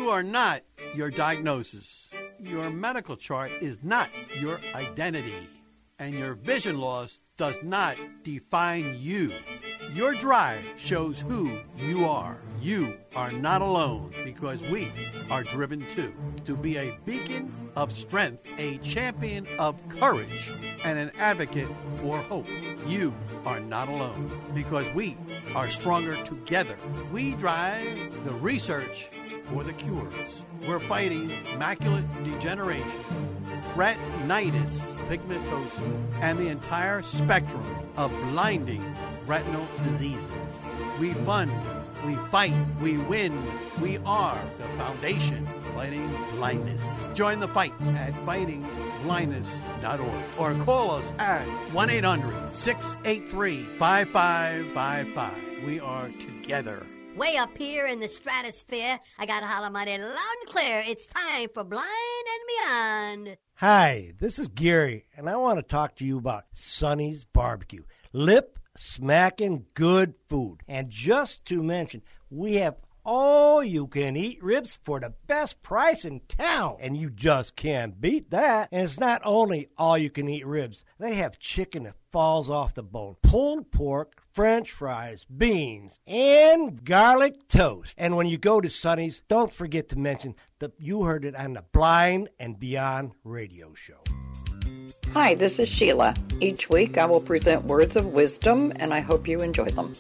You are not your diagnosis. Your medical chart is not your identity. And your vision loss does not define you. Your drive shows who you are. You are not alone because we are driven too. To be a beacon of strength, a champion of courage, and an advocate for hope. You are not alone because we are stronger together. We drive the research for the cures. We're fighting macular degeneration, retinitis pigmentosa, and the entire spectrum of blinding retinal diseases. We fund, we fight, we win. We are the foundation fighting blindness. Join the fight at fightingblindness.org or call us at 1-800-683-5555. We are together. Way up here in the stratosphere, I got to holler mighty loud and clear. It's time for Blind and Beyond. Hi, this is Gary, and I want to talk to you about Sonny's Barbecue. Lip-smacking good food. And just to mention, we have all-you-can-eat ribs for the best price in town. And you just can't beat that. And it's not only all-you-can-eat ribs. They have chicken that falls off the bone, pulled pork, French fries, beans, and garlic toast. And when you go to Sonny's, don't forget to mention that you heard it on the Blind and Beyond radio show. Hi, this is Sheila. Each week I will present words of wisdom, and I hope you enjoy them.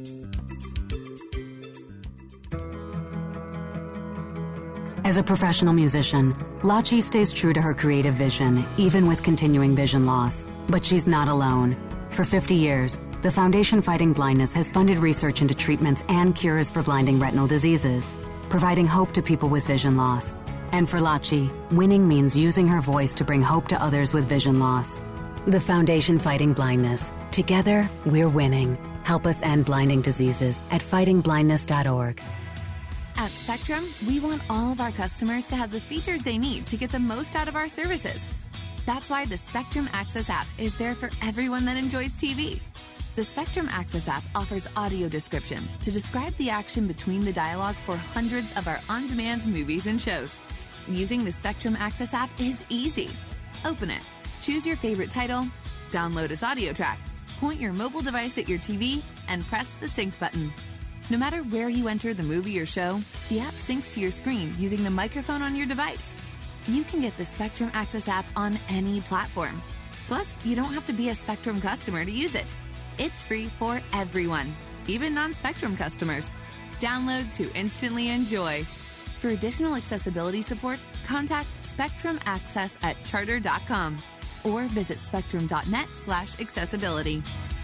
As a professional musician, Lachi stays true to her creative vision, even with continuing vision loss. But she's not alone. For 50 years, the Foundation Fighting Blindness has funded research into treatments and cures for blinding retinal diseases, providing hope to people with vision loss. And for Lachi, winning means using her voice to bring hope to others with vision loss. The Foundation Fighting Blindness. Together, we're winning. Help us end blinding diseases at fightingblindness.org. At Spectrum, we want all of our customers to have the features they need to get the most out of our services. That's why the Spectrum Access app is there for everyone that enjoys TV. The Spectrum Access app offers audio description to describe the action between the dialogue for hundreds of our on-demand movies and shows. Using the Spectrum Access app is easy. Open it, choose your favorite title, download its audio track, point your mobile device at your TV, and press the sync button. No matter where you enter the movie or show, the app syncs to your screen using the microphone on your device. You can get the Spectrum Access app on any platform. Plus, you don't have to be a Spectrum customer to use it. It's free for everyone, even non-Spectrum customers. Download to instantly enjoy. For additional accessibility support, contact Spectrum Access at charter.com or visit spectrum.net/accessibility.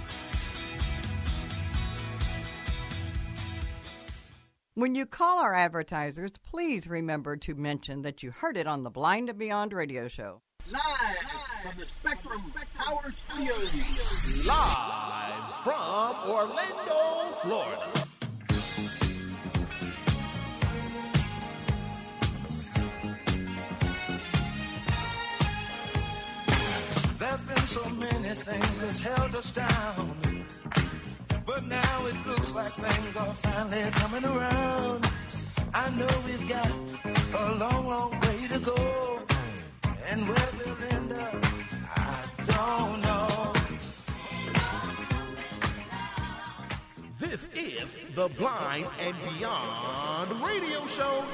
When you call our advertisers, please remember to mention that you heard it on the Blind and Beyond radio show. Live from the Spectrum Power Studios. Live from Orlando, Florida. There's been so many things that's held us down, but now it looks like things are finally coming around. I know we've got a long, long way to go, and where we'll end up, I don't know. This is the Blind and Beyond radio show.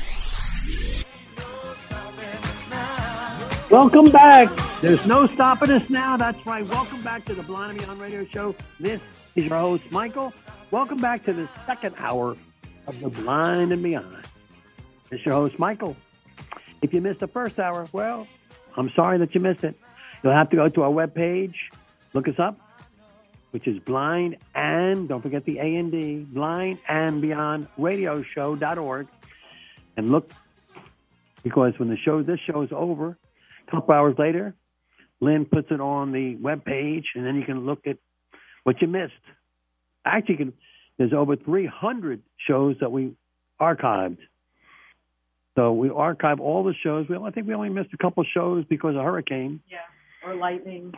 Welcome back. There's no stopping us now. That's right. Welcome back to the Blind and Beyond radio show. This is your host, Michael. Welcome back to the second hour of the Blind and Beyond. This is your host, Michael. If you missed the first hour, well, I'm sorry that you missed it. You'll have to go to our webpage, look us up, which is Blind and, don't forget the A&D, Blind and Beyond Radio Show.org, and look, because when this show is over, a couple hours later, Lynn puts it on the webpage, and then you can look at what you missed. Actually, there's over 300 shows that we archived. So we archive all the shows. I think we only missed a couple shows because of hurricane. Yeah, or lightning.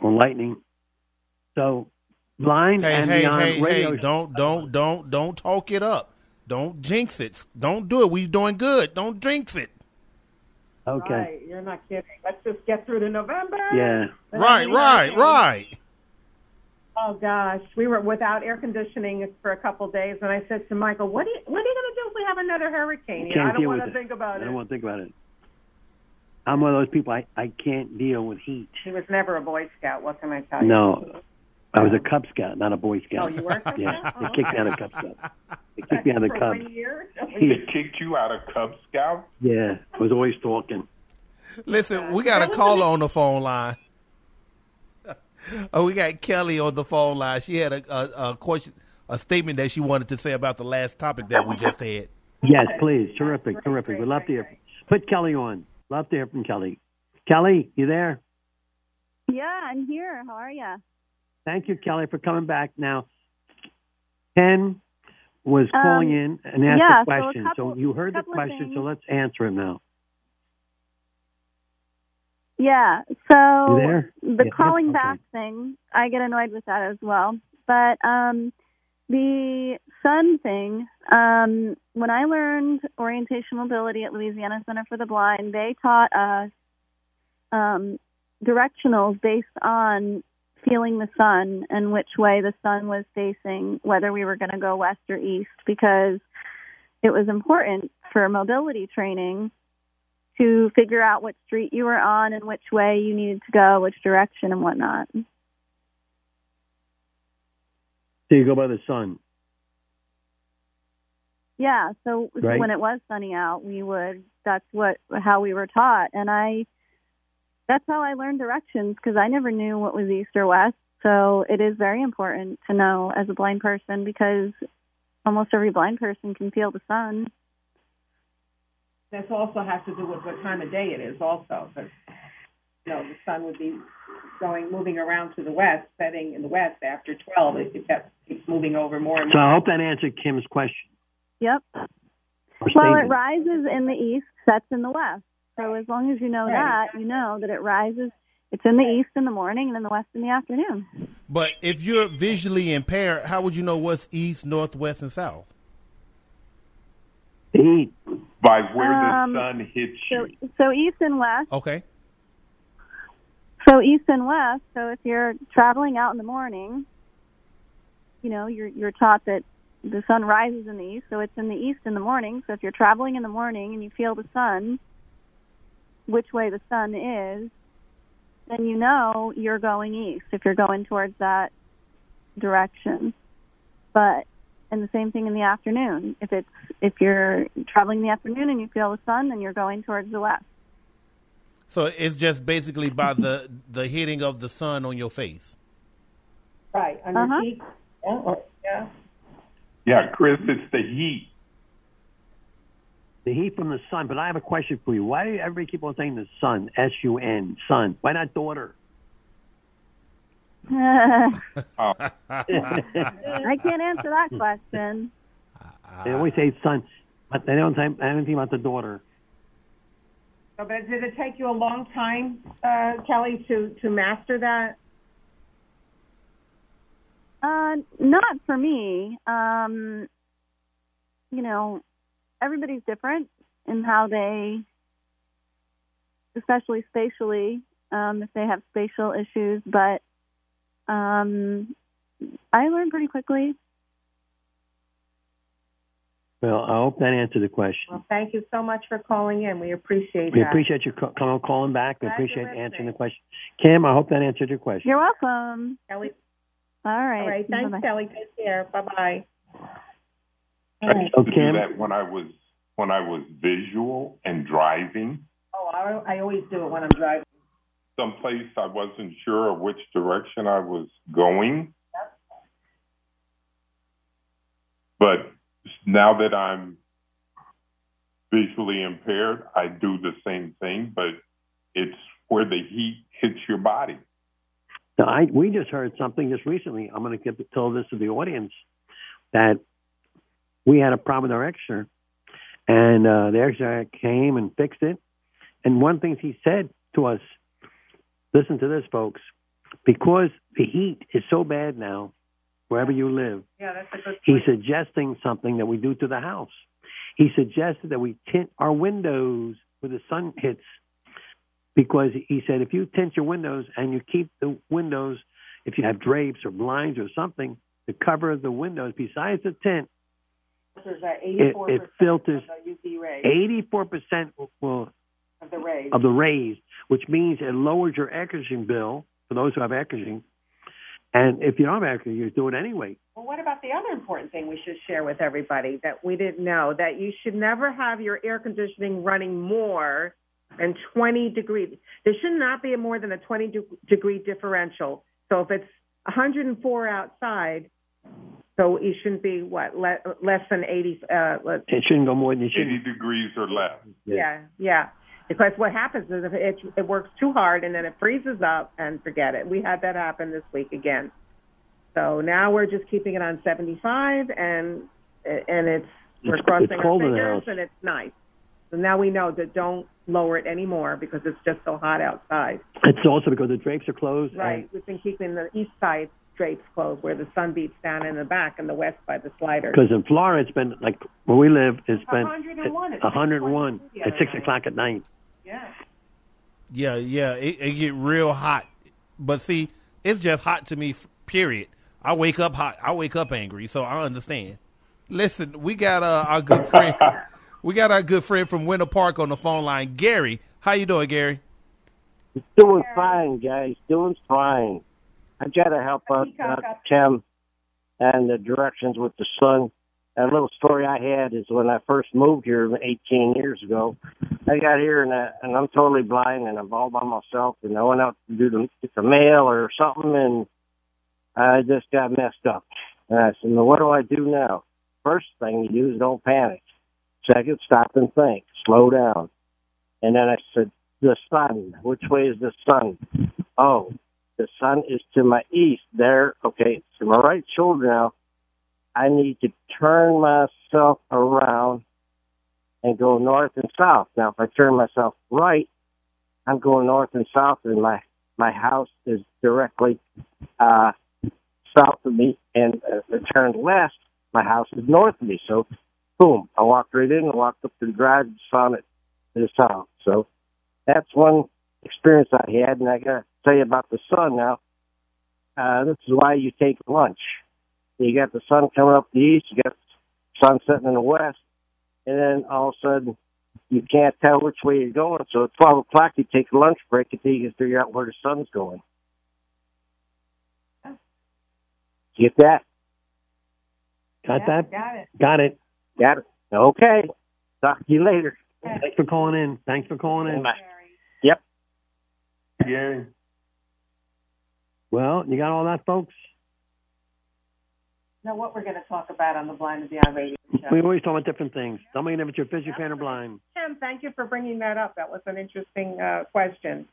So Blind and Beyond Radio. Don't talk it up. Don't jinx it. Don't do it. We're doing good. Don't jinx it. Okay. Right, you're not kidding. Let's just get through to November. Yeah. Right. Oh gosh, we were without air conditioning for a couple days, and I said to Michael, "What are you going to do if we have another hurricane?" I don't want to think about it. I don't want to think about it. I'm one of those people. I can't deal with heat. He was never a Boy Scout. What can I tell you? No, I was a Cub Scout, not a Boy Scout. Oh, you were a Cub Yeah, Scout? they kicked me out of Cub Scout. They kicked me out of For Cub. 1 year? They kicked you out of Cub Scout? Yeah, I was always talking. Listen, we got a caller on the phone line. Oh, we got Kelly on the phone line. She had a question, a statement that she wanted to say about the last topic that we just had. Yes, please. Terrific. We'd love to hear. Put Kelly on. Love to hear from Kelly. Kelly, you there? Yeah, I'm here. How are you? Thank you, Kelly, for coming back. Now, Ken was calling in and asked a question. So you heard the question, so let's answer it now. Yeah, so You there? the Yeah, calling okay. back thing, I get annoyed with that as well. But the sun thing, when I learned orientation mobility at Louisiana Center for the Blind, they taught us directionals based on feeling the sun and which way the sun was facing, whether we were going to go west or east, because it was important for mobility training to figure out what street you were on and which way you needed to go, which direction and whatnot. So you go by the sun. Yeah, so Right. when it was sunny out, that's how we were taught. And that's how I learned directions, because I never knew what was east or west. So it is very important to know as a blind person, because almost every blind person can feel the sun. This also has to do with what time of day it is also, because, the sun would be moving around to the west, setting in the west after 12. It keeps moving over more and So more. I hope that answered Kim's question. Yep. Or Well, statement. it rises in the east, sets in the west. So as long as you know Right. that, you know that it rises. It's in the east in the morning and in the west in the afternoon. But if you're visually impaired, how would you know what's east, north, west, and south? The heat. By where the sun hits you. So east and west. Okay. So east and west. So if you're traveling out in the morning, you're taught that the sun rises in the east, so it's in the east in the morning. So if you're traveling in the morning and you feel the sun, which way the sun is, then you know you're going east if you're going towards that direction. And the same thing in the afternoon. If you're traveling in the afternoon and you feel the sun, then you're going towards the west. So it's just basically by the hitting of the sun on your face. Right, on your cheek. Yeah. Yeah, Chris, it's the heat. The heat from the sun. But I have a question for you. Why do everybody keep on saying the sun? S-U-N, sun. Why not daughter? I can't answer that question. They always say son, but they don't say anything about the daughter. So, but did it take you a long time, Kelly, to master that? Not for me. Everybody's different in how they, especially spatially, if they have spatial issues. But I learned pretty quickly. Well, I hope that answered the question. Well, thank you so much for calling in. We appreciate We that. appreciate you calling back. We Glad appreciate you're answering the listening. question. Kim, I hope that answered your question. You're welcome. Kelly. All right. All right. Thanks, Bye-bye. Kelly. Take care. Bye-bye. I used to do Kim? that when I was visual and driving. Oh, I always do it when I'm driving. Someplace I wasn't sure of which direction I was going. But now that I'm visually impaired, I do the same thing, but it's where the heat hits your body. Now, we just heard something just recently. I'm going to tell this to the audience, that we had a problem with our X-ray, and the X-ray came and fixed it. And one thing he said to us, listen to this, folks, because the heat is so bad now wherever you live. Yeah, that's a good He's point. suggesting something that we do to the house. He suggested that we tint our windows where the sun hits, because he said if you tint your windows and you keep the windows, if you have drapes or blinds or something to cover the windows besides the tint, it filters of the UV rays, 84% of the rays, which means it lowers your air conditioning bill for those who have air conditioning. And if you don't have air conditioning, you do it anyway. Well, what about the other important thing we should share with everybody that we didn't know, that you should never have your air conditioning running more than 20 degrees. There should not be more than a 20-degree differential. So if it's 104 outside, so it shouldn't be, less than 80. It shouldn't go more than 80 degrees or less. Yeah. Because what happens is if it works too hard and then it freezes up and forget it. We had that happen this week again. So now we're just keeping it on 75 and we're crossing our cold in the fingers house. and it's nice. So now we know that don't lower it anymore because it's just so hot outside. It's also because the drapes are closed. Right. We've been keeping the east side drapes closed where the sun beats down in the back and the west by the slider. Because in Florida, it's been, like where we live, it's been 101. It's 101 at 6 o'clock at night. Yeah. Yeah, it get real hot. But see, it's just hot to me, period. I wake up hot. I wake up angry, so I understand. Listen, we got our good friend. We got our good friend from Winter Park on the phone line, Gary. How you doing, Gary? Doing fine, guys. Doing fine. I got to help out Tim and the directions with the sun. A little story I had is when I first moved here 18 years ago, I got here and I'm totally blind and I'm all by myself, and I went out to get the mail or something, and I just got messed up. And I said, well, what do I do now? First thing you do is don't panic. Second, stop and think. Slow down. And then I said, the sun. Which way is the sun? Oh, the sun is to my east. There, okay, to my right shoulder now. I need to turn myself around and go north and south. Now, if I turn myself right, I'm going north and south, and my house is directly south of me. And if I turn west, my house is north of me. So, boom, I walked right in, I walked up to the garage, and found it to the south. So that's one experience I had, and I got to tell you about the sun now. This is why you take lunch. You got the sun coming up the east, you got the sun setting in the west, and then all of a sudden you can't tell which way you're going. So at 12 o'clock you take a lunch break until you can figure out where the sun's going. Get that? Got that? Got it. Got it. Got it. Okay. Talk to you later. Thanks for calling in. Yep. Gary. Well, you got all that, folks? Now, what we're going to talk about on the Blind and Beyond radio show. We always talk about different things. Tell me if you're physically fan or blind. Tim, thank you for bringing that up. That was an interesting question.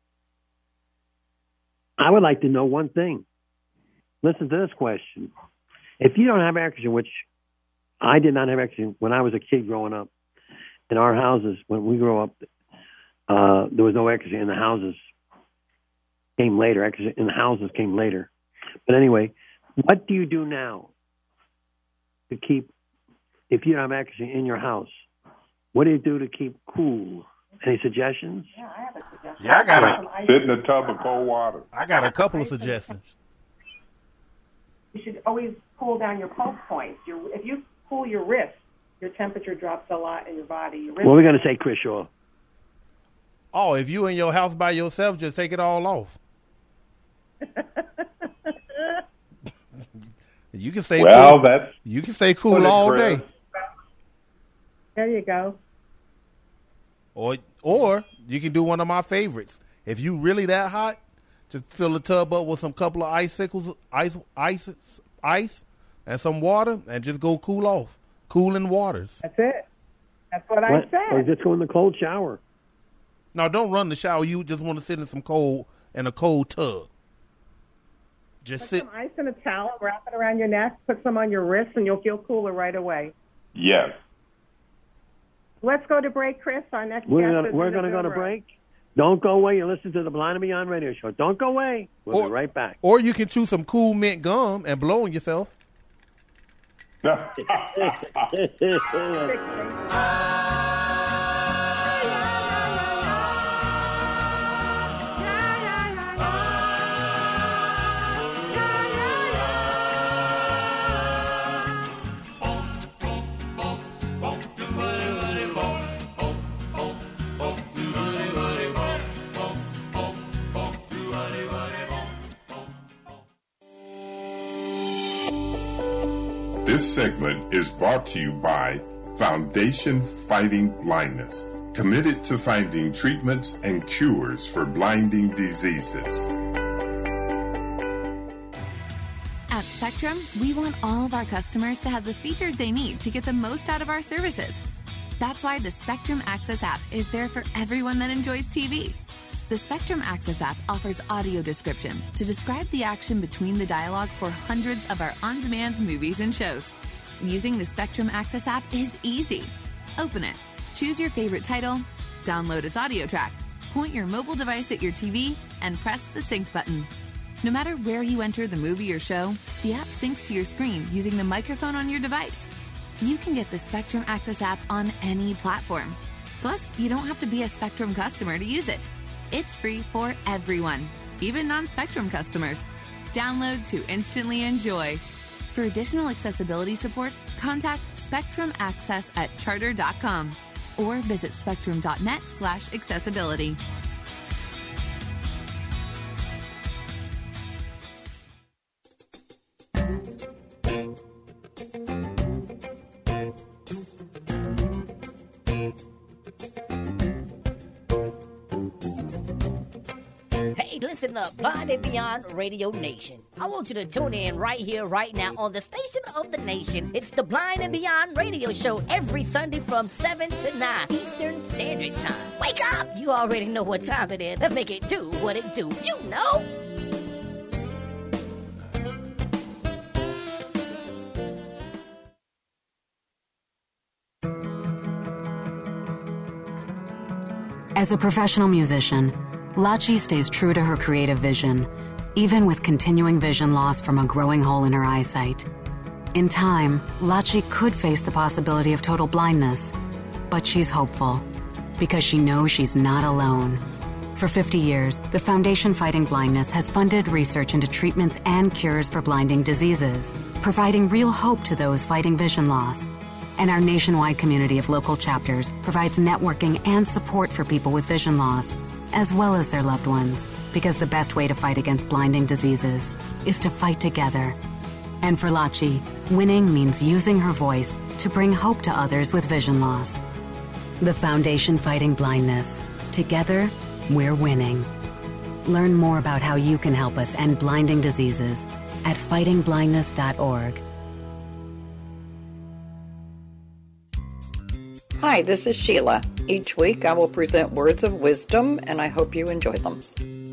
I would like to know one thing. Listen to this question. If you don't have air conditioning, which I did not have air conditioning when I was a kid growing up, in our houses, when we grew up, there was no air conditioning in the houses. Came later. Air conditioning in the houses came later. But anyway, what do you do now to keep, if you don't have air conditioning in your house, what do you do to keep cool? Any suggestions? Yeah, I have a suggestion. Yeah, I got Sit in a tub of cold water. I got a couple of suggestions. You should always cool down your pulse points. If you cool your wrist, your temperature drops a lot in your body. Your wrist What are we going to say, Chris Shaw? Oh, if you in your house by yourself, just take it all off. You can stay cool. You can stay cool all day. There you go. Or you can do one of my favorites. If you really that hot, just fill the tub up with some couple of icicles, ice, and some water, and just go cool off. Cooling waters. That's it. That's what I said. Or just go in the cold shower. No, don't run the shower. You just want to sit in a cold tub. Just Put some ice in a towel, wrap it around your neck, put some on your wrist, and you'll feel cooler right away. Yes. Let's go to break, Chris. Our next We're guest going is to in the go to room. break. Don't go away. You listen to the Blind and Beyond radio show. Don't go away. We'll be right back. Or you can chew some cool mint gum and blow on yourself. This segment is brought to you by Foundation Fighting Blindness, committed to finding treatments and cures for blinding diseases. At Spectrum, we want all of our customers to have the features they need to get the most out of our services. That's why the Spectrum Access app is there for everyone that enjoys TV. The Spectrum Access app offers audio description to describe the action between the dialogue for hundreds of our on-demand movies and shows. Using the Spectrum Access app is easy. Open it, choose your favorite title, download its audio track, point your mobile device at your TV, and press the sync button. No matter where you enter the movie or show, the app syncs to your screen using the microphone on your device. You can get the Spectrum Access app on any platform. Plus, you don't have to be a Spectrum customer to use it. It's free for everyone, even non-Spectrum customers. Download to instantly enjoy. For additional accessibility support, contact Spectrum Access at charter.com or visit spectrum.net/accessibility. Listen up, Blind and Beyond Radio Nation. I want you to tune in right here, right now on the station of the nation. It's the Blind and Beyond Radio Show every Sunday from 7 to 9 Eastern Standard Time. Wake up! You already know what time it is. Let's make it do what it do. You know! As a professional musician, Lachi stays true to her creative vision, even with continuing vision loss from a growing hole in her eyesight. In time, Lachi could face the possibility of total blindness, but she's hopeful because she knows she's not alone. For 50 years, the Foundation Fighting Blindness has funded research into treatments and cures for blinding diseases, providing real hope to those fighting vision loss. And our nationwide community of local chapters provides networking and support for people with vision loss, as well as their loved ones, because the best way to fight against blinding diseases is to fight together. And for Lachi, winning means using her voice to bring hope to others with vision loss. The Foundation Fighting Blindness. Together, we're winning. Learn more about how you can help us end blinding diseases at fightingblindness.org. Hi, this is Sheila. Each week I will present words of wisdom, and I hope you enjoy them.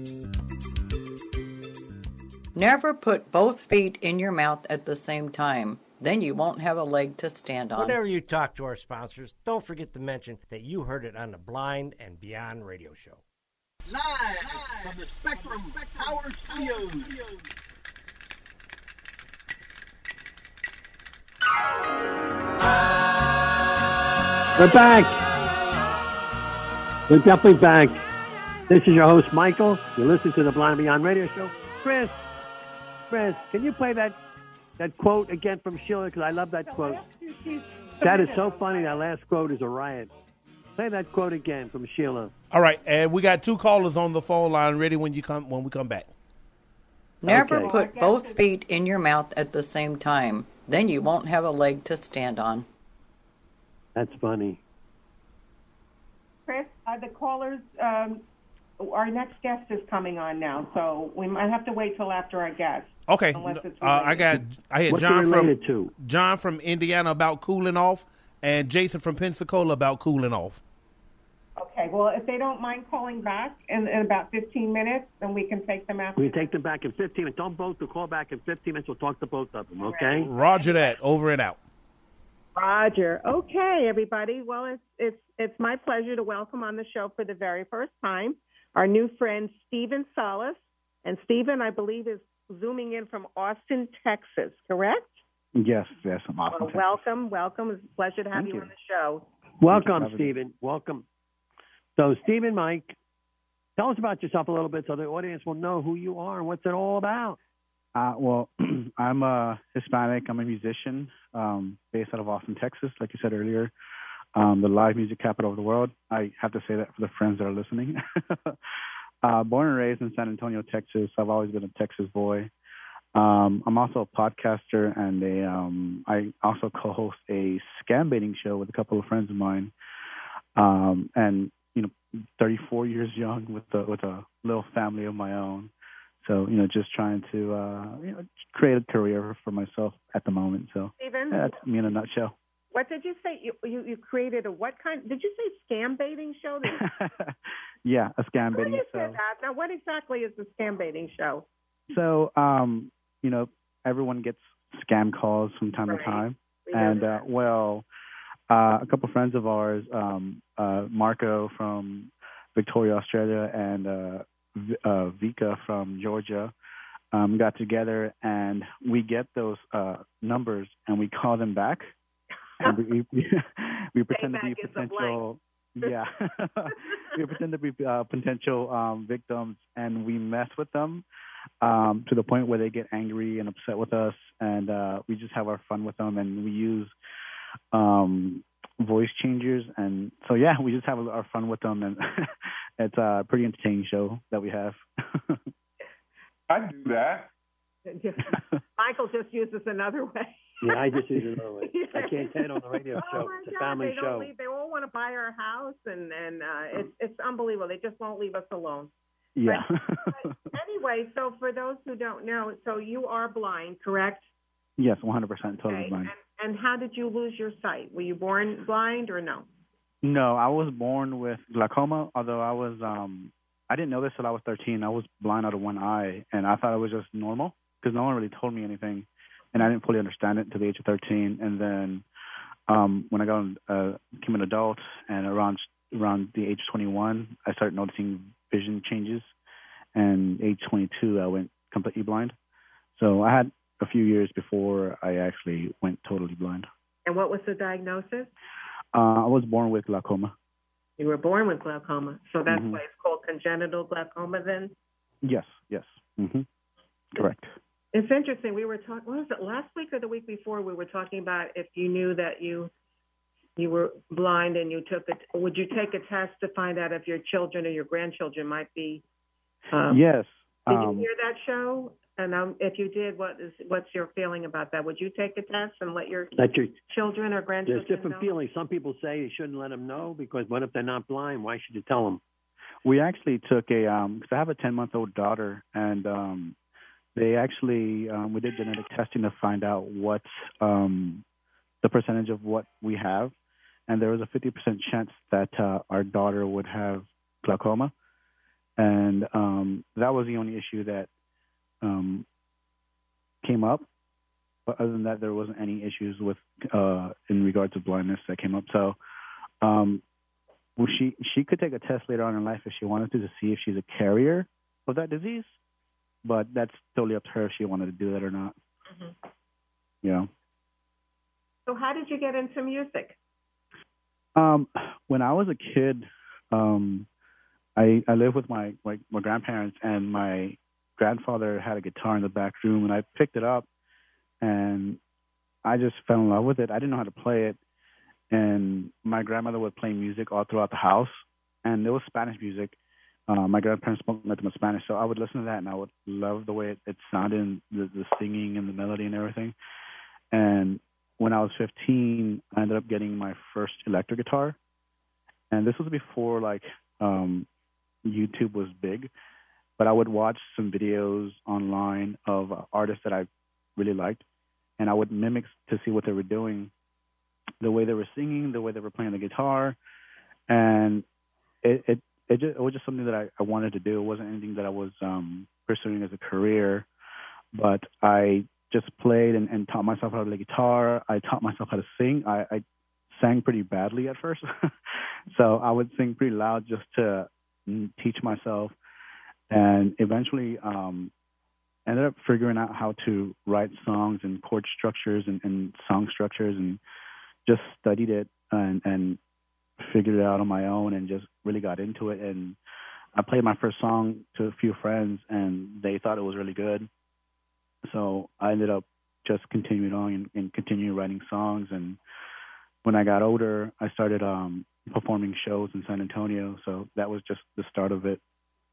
Never put both feet in your mouth at the same time. Then you won't have a leg to stand on. Whenever you talk to our sponsors, don't forget to mention that you heard it on the Blind and Beyond radio show. Live from the Spectrum Power Studios. We're back. We're definitely back. This is your host, Michael. You listen to the Blind and Beyond radio show. Chris, can you play that quote again from Sheila? Because I love that quote. That is so funny. That last quote is a riot. Play that quote again from Sheila. All right, and we got two callers on the phone line ready when we come back. Never put both feet in your mouth at the same time. Then you won't have a leg to stand on. That's funny. Chris, the callers, our next guest is coming on now, so we might have to wait till after our guest. Okay, I had What's John from Indiana about cooling off, and Jason from Pensacola about cooling off. Okay, well, if they don't mind calling back in about 15 minutes, then we can take them after. We take them back in 15 minutes. Don't both call back in 15 minutes. We'll talk to both of them, okay? Roger that. Over and out. Roger. Okay, everybody. Well, it's it's my pleasure to welcome on the show for the very first time our new friend, Stephen Salas. And Stephen, I believe, is zooming in from Austin, Texas, correct? Yes, I'm Austin. Well, welcome. It's a pleasure to have you on the show. Welcome, Stephen. Welcome. So, Stephen, Mike, tell us about yourself a little bit so the audience will know who you are and what's it all about. Well, I'm Hispanic. I'm a musician based out of Austin, Texas, like you said earlier, the live music capital of the world. I have to say that for the friends that are listening. Born and raised in San Antonio, Texas. I've always been a Texas boy. I'm also a podcaster, and I also co-host a scam baiting show with a couple of friends of mine. And 34 years young with a little family of my own. So, just trying to, create a career for myself at the moment. So Stephen, that's me in a nutshell. What did you say? You created a what kind? Did you say scam baiting show? Yeah, a scam baiting show. That. Now, what exactly is the scam baiting show? So, everyone gets scam calls from time to time. And, a couple of friends of ours, Marco from Victoria, Australia, and Vika from Georgia, got together, and we get those numbers, and we call them back, and we pretend to be potential. Yeah, we pretend to be potential victims, and we mess with them to the point where they get angry and upset with us, and we just have our fun with them, and we use voice changers, and so we just have our fun with them, and it's a pretty entertaining show that we have. I do that. Michael just uses another way. Yeah, I just use it another way. I can't say it on the radio show. It's a family show. They all want to buy our house, and it's unbelievable. They just won't leave us alone. Yeah. But anyway, so for those who don't know, so you are blind, correct? Yes, 100% totally blind. And how did you lose your sight? Were you born blind or no? No, I was born with glaucoma, although I was I didn't know this till I was 13. I was blind out of one eye, and I thought it was just normal because no one really told me anything, and I didn't fully understand it until the age of 13. And then when I became an adult and around the age of 21, I started noticing vision changes, and age 22, I went completely blind. So I had a few years before I actually went totally blind. And what was the diagnosis? I was born with glaucoma. You were born with glaucoma, so that's why it's called congenital glaucoma then? Yes. Mm-hmm. Correct. It's interesting. We were talking, what was it, last week or the week before, we were talking about if you knew that you were blind and you would you take a test to find out if your children or your grandchildren might be? Yes. Did you hear that show? And if you did, what's your feeling about that? Would you take a test and let your children or grandchildren There's different know? feelings. Some people say you shouldn't let them know because what if they're not blind? Why should you tell them? We actually took because I have a 10-month-old daughter, and they actually we did genetic testing to find out what the percentage of what we have, and there was a 50% chance that our daughter would have glaucoma, and that was the only issue that came up. But other than that, there wasn't any issues with in regards to blindness that came up. So she could take a test later on in life if she wanted to see if she's a carrier of that disease, but that's totally up to her if she wanted to do that or not. Mm-hmm. Yeah. So how did you get into music? When I was a kid, I lived with my grandparents, and my grandfather had a guitar in the back room, and I picked it up, and I just fell in love with it. I didn't know how to play it, and my grandmother would play music all throughout the house, and it was Spanish music. My grandparents spoke nothing but Spanish, so I would listen to that, and I would love the way it sounded, and the singing and the melody and everything. And when I was 15, I ended up getting my first electric guitar, and this was before YouTube was big. But I would watch some videos online of artists that I really liked, and I would mimic to see what they were doing, the way they were singing, the way they were playing the guitar, and it was just something that I wanted to do. It wasn't anything that I was pursuing as a career, but I just played and taught myself how to play guitar. I taught myself how to sing. I sang pretty badly at first. So I would sing pretty loud just to teach myself, and eventually ended up figuring out how to write songs and chord structures and song structures, and just studied it and figured it out on my own and just really got into it. And I played my first song to a few friends, and they thought it was really good. So I ended up just continuing on and continuing writing songs. And when I got older, I started performing shows in San Antonio. So that was just the start of it.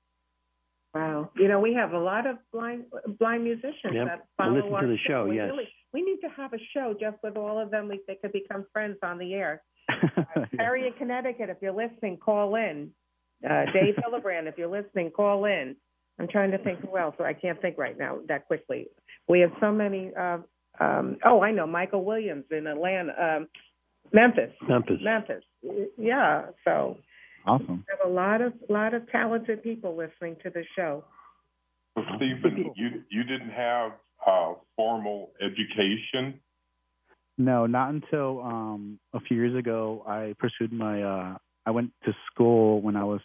Wow. You know, we have a lot of blind musicians that follow listen our to the show, yes. We need to have a show just with all of them. They could become friends on the air. Harry in Connecticut, if you're listening, call in. Dave Hillebrand, if you're listening, call in. I'm trying to think who else. I can't think right now that quickly. We have so many. I know Michael Williams in Atlanta, Memphis. Yeah. So awesome. We have a lot of talented people listening to the show. Well, Stephen, you didn't have formal education? No, not until a few years ago. I pursued my. I went to school when I was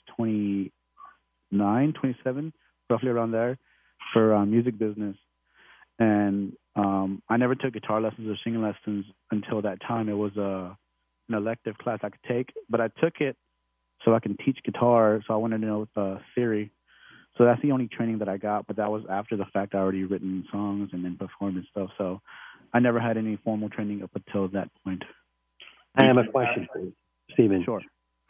29, 27, roughly around there, for music business. And I never took guitar lessons or singing lessons until that time. It was an elective class I could take, but I took it so I can teach guitar. So I wanted to know theory. So that's the only training that I got, but that was after the fact. I already written songs and then performed and stuff. So I never had any formal training up until that point. I have a question for you, Stephen. Sure.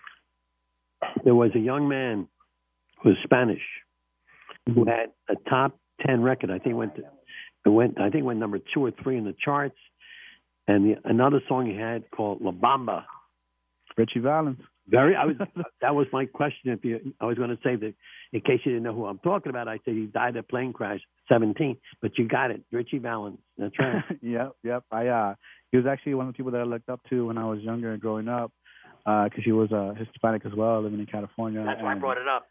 There was a young man who was Spanish who had a top 10 record. I think went number 2 or 3 in the charts. And another song he had called La Bamba. Richie Valens. That was my question. I was going to say that in case you didn't know who I'm talking about, I said he died in a plane crash, 17. But you got it, Richie Valens. That's right. Yep. He was actually one of the people that I looked up to when I was younger and growing up, because he was Hispanic as well, living in California. That's why I brought it up.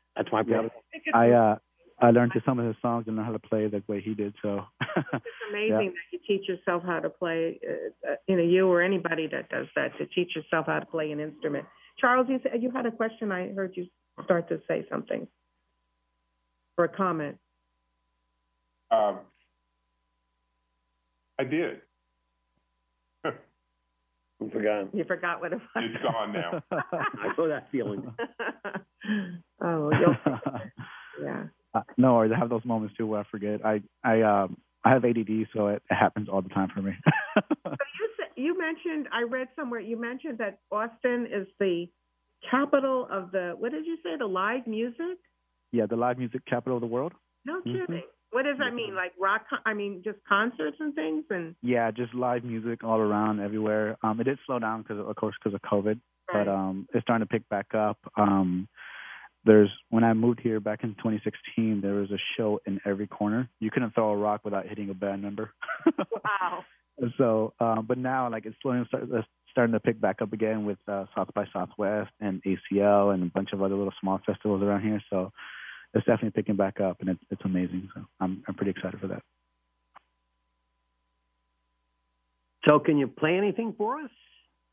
I learned to some of his songs and know how to play the way he did. So it's amazing that you teach yourself how to play. You or anybody that does that, to teach yourself how to play an instrument. Charles, you had a question. I heard you start to say something or a comment. I did. You forgot what it was. It's gone now. I saw that feeling. Yeah. No worries. I have those moments too where I forget. I have ADD, so it happens all the time for me. So you mentioned, I read somewhere, you mentioned that Austin is the capital of what did you say, the live music? Yeah, the live music capital of the world. No kidding. Mm-hmm. What does that mean? Like rock? Just concerts and things? Yeah, just live music all around, everywhere. It did slow down because of COVID, right. But it's starting to pick back up. When I moved here back in 2016, there was a show in every corner. You couldn't throw a rock without hitting a band member. Wow. So, but now it's slowly starting to pick back up again with South by Southwest and ACL and a bunch of other little small festivals around here. So it's definitely picking back up, and it's amazing. So I'm pretty excited for that. So can you play anything for us?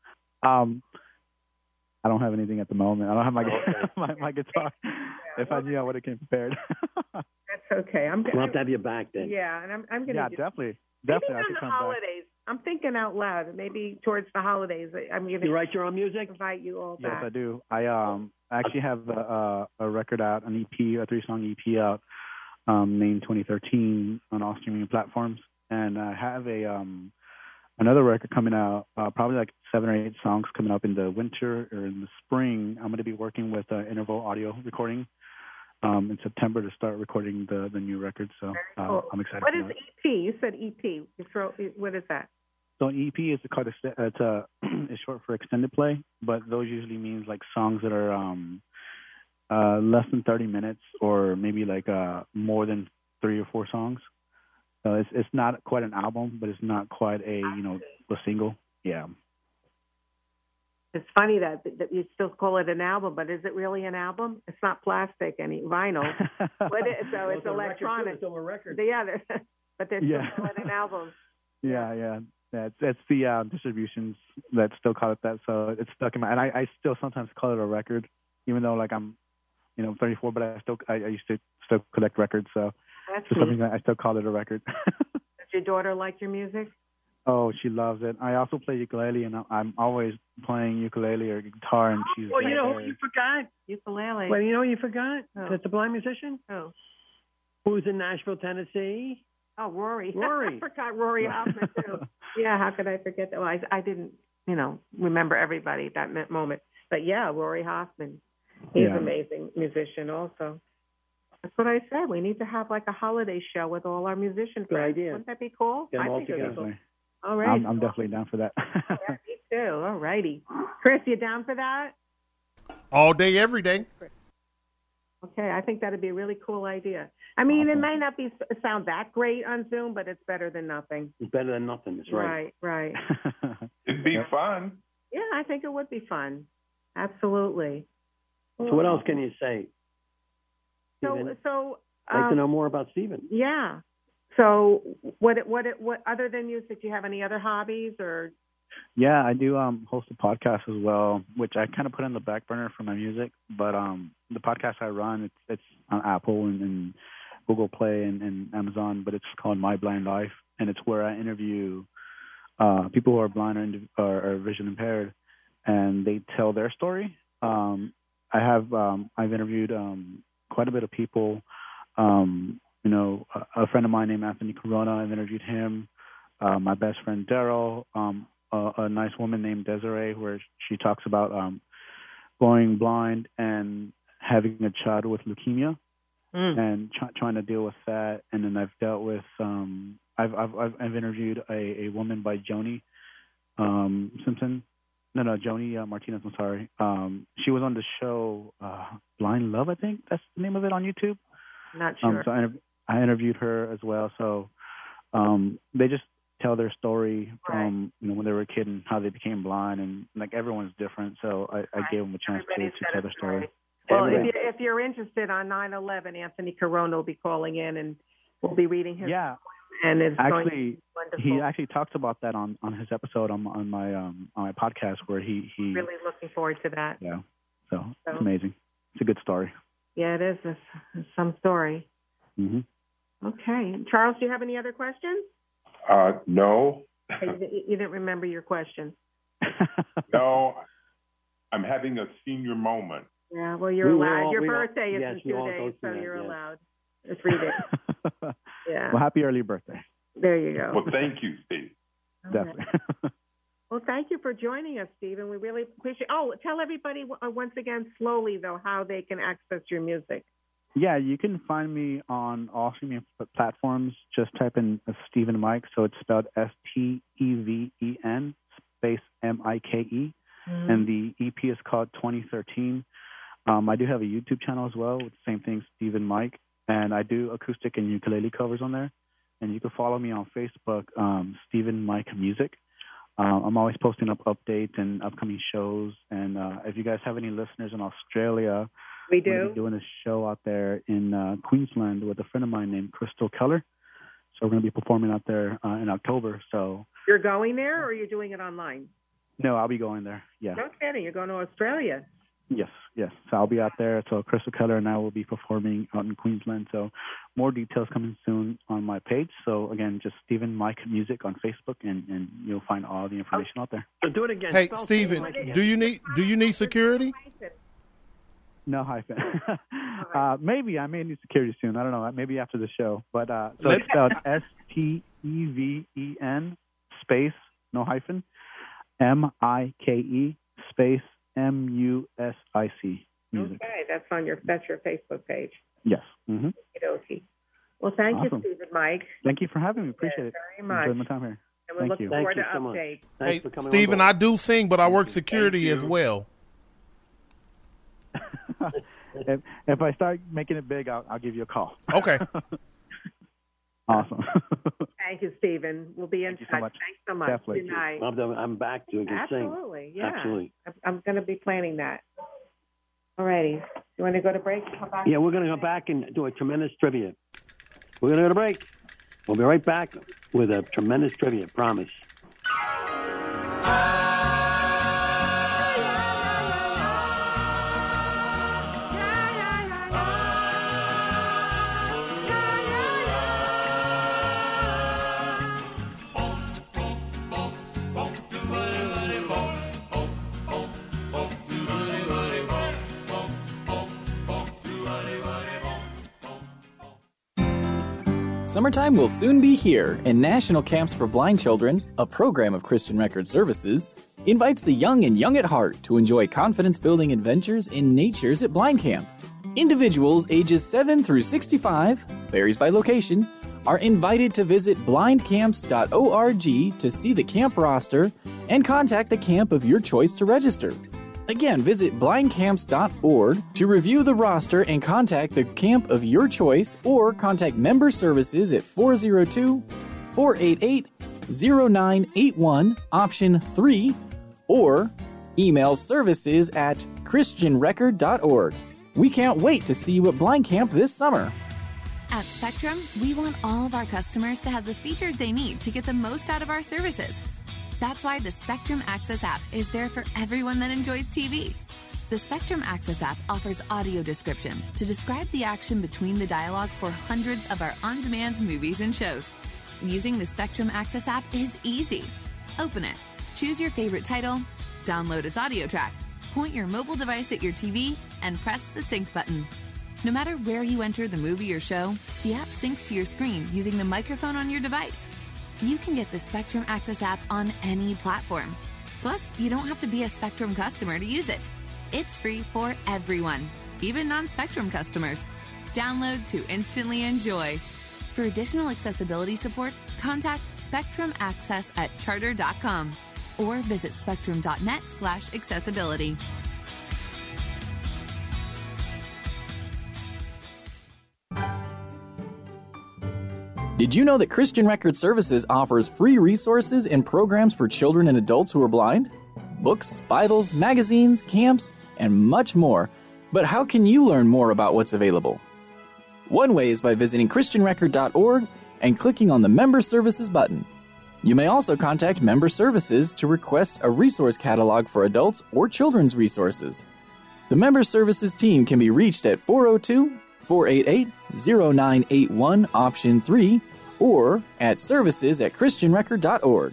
I don't have anything at the moment. I don't have my guitar. If I knew, I would have came prepared. That's okay. We'll have to have you back then. Yeah, and I'm going to. Yeah, definitely. Maybe on the holidays. I'm thinking out loud. Maybe towards the holidays, I'm going to. You write your own music? Invite you all back. Yes, I do. I actually have a record out, an EP, a 3-song EP out, named 2013 on all streaming platforms, and I have another record coming out, probably like 7 or 8 songs coming up in the winter or in the spring. I'm going to be working with Interval Audio Recording in September to start recording the new record. So cool. I'm excited. What is EP? You said EP. What is that? So an EP is called it's short for extended play, but those usually means like songs that are less than 30 minutes or maybe like more than 3 or 4 songs. So it's not quite an album, but it's not quite a single. Yeah. It's funny that you still call it an album, but is it really an album? It's not plastic, any vinyl. So it's electronic. It's still a record. Yeah, but they're still calling it an album. Yeah. Yeah, it's the distributions that still call it that, so it's stuck in my. And I still sometimes call it a record, even though like I'm, 34, but I used to still collect records, so That's for something that I still call it a record. Does your daughter like your music? Oh, she loves it. I also play ukulele, and I'm always playing ukulele or guitar, and she's. Well, you know who you forgot? Ukulele. Well, you know who you forgot? Oh. That's a blind musician. Oh. Who's in Nashville, Tennessee? Oh, Rory. Rory. I forgot Rory Hoffman, too. Yeah, how could I forget that? Well, I didn't, remember everybody at that moment. But, yeah, Rory Hoffman. He's an amazing musician also. That's what I said. We need to have, like, a holiday show with all our musician friends. Good idea. Wouldn't that be cool? Get them all think it would be together. cool. All right. I'm definitely down for that. Yeah, me too. All righty. Chris, you down for that? All day, every day. Okay, I think that'd be a really cool idea. I mean, it might not sound that great on Zoom, but it's better than nothing. It's better than nothing. That's right. Right. It'd be fun. Yeah, I think it would be fun. Absolutely. So what else can you say? Stephen? I'd like to know more about Stephen. Yeah. So what other than music, do you have any other hobbies or? Yeah, I do host a podcast as well, which I kind of put on the back burner for my music. But the podcast I run, it's on Apple and Google Play and Amazon, but it's called My Blind Life, and it's where I interview people who are blind or vision impaired, and they tell their story. I've interviewed quite a bit of people. A friend of mine named Anthony Corona, I've interviewed him. My best friend Daryl, a nice woman named Desiree, where she talks about going blind and having a child with leukemia and trying to deal with that. And then I've dealt with I've interviewed a woman by Joni Simpson. Joni Martinez. I'm sorry. She was on the show Blind Love, I think that's the name of it on YouTube. Not sure. So I interviewed her as well. So they just tell their story from when they were a kid and how they became blind, and like everyone's different. So I gave them a chance to tell their story. Well, if you're interested, on 9/11, Anthony Corona will be calling in, and we'll be reading his. Yeah. And it's actually, wonderful. he actually talks about that on his episode on my podcast, where he really looking forward to that. Yeah. So it's amazing. It's a good story. Yeah, it is. It's some story. Mm-hmm. Okay. Charles, do you have any other questions? No. You didn't remember your question. No. I'm having a senior moment. Yeah, well, you're allowed. Your birthday is in 2 days, so you're allowed. 3 days. Yeah. Well, happy early birthday. There you go. Well, thank you, Steve. Definitely. Well, thank you for joining us, Stephen. We really appreciate. Oh, tell everybody once again, slowly though, how they can access your music. Yeah, you can find me on all streaming platforms. Just type in Stephen Mike, so it's spelled STEVEN space MIKE, and the EP is called 2013. I do have a YouTube channel as well with the same thing, Stephen Mike, and I do acoustic and ukulele covers on there. And you can follow me on Facebook, Stephen Mike Music. I'm always posting up updates and upcoming shows. And if you guys have any listeners in Australia, we do. We're doing a show out there in Queensland with a friend of mine named Crystal Keller. So we're going to be performing out there in October. So you're going there, or you're doing it online? No, I'll be going there. Yeah. No kidding. You're going to Australia. Yes. So I'll be out there. So Crystal Keller and I will be performing out in Queensland. So more details coming soon on my page. So again, just Stephen Mike Music on Facebook, and you'll find all the information out there. So do it again. Hey, Stephen, do you need security? No hyphen. Maybe I may need security soon. I don't know. Maybe after the show. But so it's spelled STEVEN space no hyphen MIKE space MUSIC music. Okay, that's your Facebook page. Yes. Mm-hmm. Okey-dokey. Well, thank Awesome. you, Stephen Mike. Thank you for having me. Appreciate it. Very much. Enjoyed my time here. And we look forward to updates. Hey, Stephen, I do sing, but I work security as well. If I start making it big, I'll give you a call. Okay. Awesome. Thank you, Stephen. We'll be in touch. So much. Thanks so much. Definitely. Good night. I'm back to sing. Absolutely, yeah. Absolutely. I'm going to be planning that. All righty. You want to go to break? Come back? Yeah, we're going to go back and do a tremendous trivia. We're going to go to break. We'll be right back with a tremendous trivia, promise. Summertime will soon be here, and National Camps for Blind Children, a program of Christian Record Services, invites the young and young at heart to enjoy confidence-building adventures in natures at Blind Camp. Individuals ages 7 through 65, varies by location, are invited to visit blindcamps.org to see the camp roster and contact the camp of your choice to register. Again, visit blindcamps.org to review the roster and contact the camp of your choice, or contact member services at 402-488-0981, option 3, or email services at christianrecord.org. We can't wait to see you at Blind Camp this summer. At Spectrum, we want all of our customers to have the features they need to get the most out of our services. That's why the Spectrum Access app is there for everyone that enjoys TV. The Spectrum Access app offers audio description to describe the action between the dialogue for hundreds of our on-demand movies and shows. Using the Spectrum Access app is easy. Open it, choose your favorite title, download its audio track, point your mobile device at your TV, and press the sync button. No matter where you enter the movie or show, the app syncs to your screen using the microphone on your device. You can get the Spectrum Access app on any platform. Plus, you don't have to be a Spectrum customer to use it. It's free for everyone, even non-Spectrum customers. Download to instantly enjoy. For additional accessibility support, contact Spectrum Access at charter.com or visit spectrum.net/accessibility. Did you know that Christian Record Services offers free resources and programs for children and adults who are blind? Books, Bibles, magazines, camps, and much more. But how can you learn more about what's available? One way is by visiting christianrecord.org and clicking on the Member Services button. You may also contact Member Services to request a resource catalog for adults or children's resources. The Member Services team can be reached at 402-488-0981, option 3, or at services@christianrecord.org.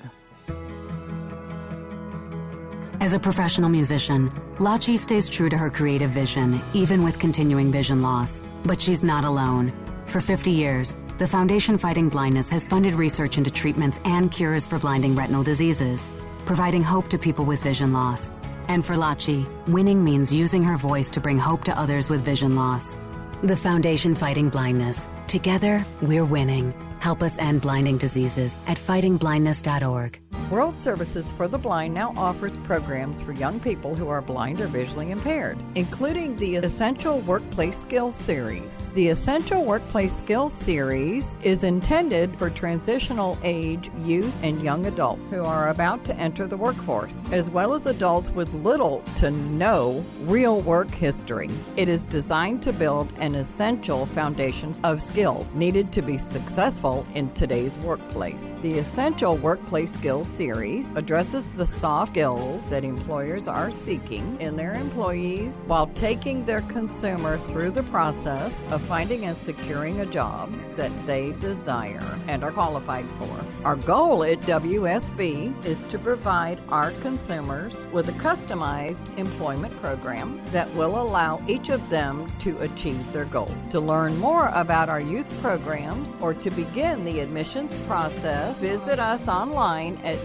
As a professional musician, Lachi stays true to her creative vision, even with continuing vision loss. But she's not alone. For 50 years, the Foundation Fighting Blindness has funded research into treatments and cures for blinding retinal diseases, providing hope to people with vision loss. And for Lachi, winning means using her voice to bring hope to others with vision loss. The Foundation Fighting Blindness. Together, we're winning. Help us end blinding diseases at fightingblindness.org. World Services for the Blind now offers programs for young people who are blind or visually impaired, including the Essential Workplace Skills Series. The Essential Workplace Skills Series is intended for transitional age youth and young adults who are about to enter the workforce, as well as adults with little to no real work history. It is designed to build an essential foundation of skills needed to be successful in today's workplace. The Essential Workplace Skills Series addresses the soft skills that employers are seeking in their employees while taking their consumer through the process of finding and securing a job that they desire and are qualified for. Our goal at WSB is to provide our consumers with a customized employment program that will allow each of them to achieve their goal. To learn more about our youth programs or to begin the admissions process, visit us online at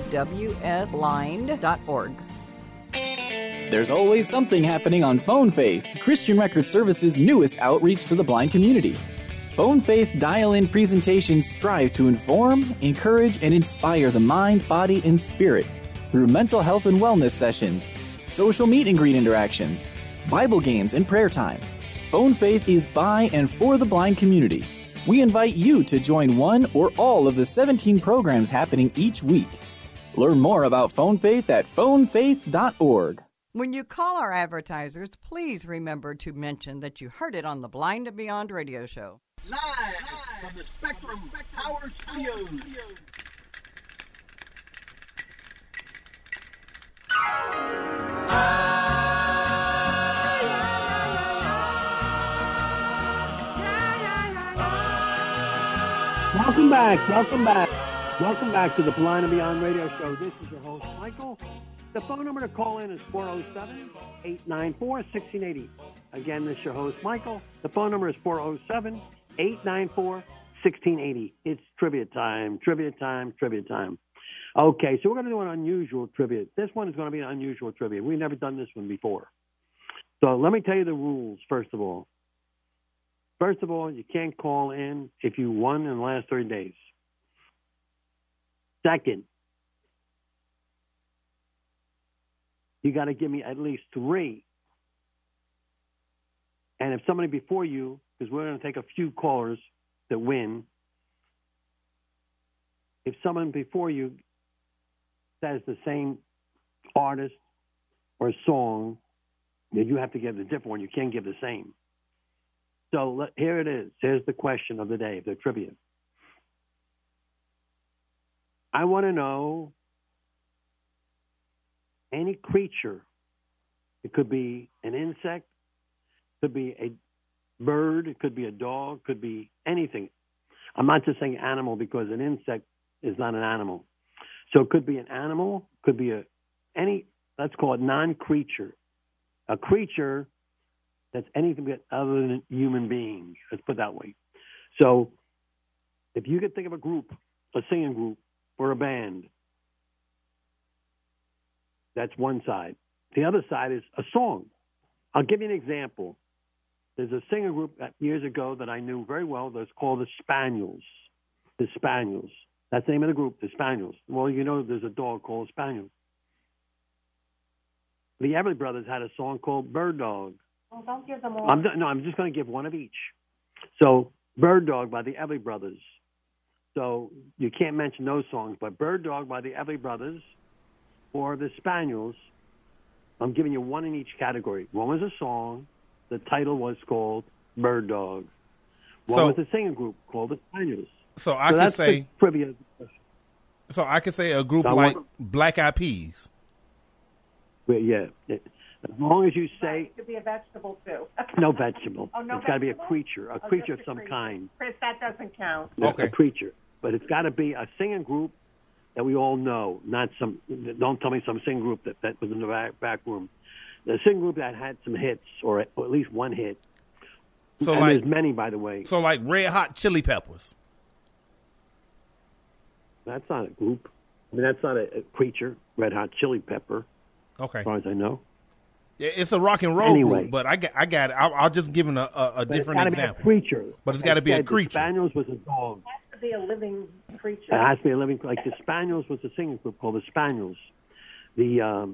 wsblind.org. There's always something happening on Phone Faith, Christian Record Services' newest outreach to the blind community. Phone Faith dial-in presentations strive to inform, encourage, and inspire the mind, body, and spirit through mental health and wellness sessions, social meet and greet interactions, Bible games, and prayer time. Phone Faith is by and for the blind community. We invite you to join one or all of the 17 programs happening each week. Learn more about Phone Faith at phonefaith.org. When you call our advertisers, please remember to mention that you heard it on the Blind and Beyond radio show. Live from the Spectrum Power Studios. Welcome back to the Blind and Beyond radio show. This is your host, Michael. The phone number to call in is 407-894-1680. Again, this is your host, Michael. The phone number is 407-894-1680. 1680. It's trivia time, trivia time, trivia time. Okay, so we're going to do an unusual trivia. This one is going to be an unusual trivia. We've never done this one before. So let me tell you the rules, first of all. First of all, you can't call in if you won in the last 30 days. Second, you got to give me at least 3. And if somebody before you, because we're going to take a few callers that win, if someone before you says the same artist or song, then you have to give the different one. You can't give the same. So here it is. Here's the question of the day, the trivia. I want to know any creature. It could be an insect, could be a bird, it could be a dog, could be anything. I'm not just saying animal because an insect is not an animal. So it could be an animal, could be let's call it non-creature. A creature that's anything other than a human being. Let's put it that way. So if you could think of a group, a singing group, or a band, that's one side. The other side is a song. I'll give you an example. There's a singing group years ago that I knew very well that's called the Spaniels. The Spaniels. That's the name of the group, the Spaniels. Well, you know there's a dog called a Spaniel. The Everly Brothers had a song called Bird Dog. Well, don't give them all. I'm just going to give one of each. So, Bird Dog by the Everly Brothers. So, you can't mention those songs, but Bird Dog by the Everly Brothers or the Spaniels, I'm giving you one in each category. One was a song. The title was called Bird Dog. One was a singing group called the Spaniels. So I could say trivia. So I could say a group like Black Eyed Peas. Yeah. As long as you say... It could be a vegetable, too. No vegetable. Oh, no it's got to be a vegetable? creature, a creature of some kind. Chris, that doesn't count. A creature. But it's got to be a singing group that we all know, not some... Don't tell me some singing group that was in the back room. The singing group that had some hits, or at least one hit. So and like, there's many, by the way. So like Red Hot Chili Peppers. That's not a group. I mean, that's not a creature, Red Hot Chili Pepper. Okay. As far as I know. Yeah, it's a rock and roll group, but I got it. I'll just give a different example. Be a creature. But it's got to be a creature. The Spaniels was a dog. It has to be a living creature. It has to be a living, like the Spaniels was a singing group called the Spaniels. The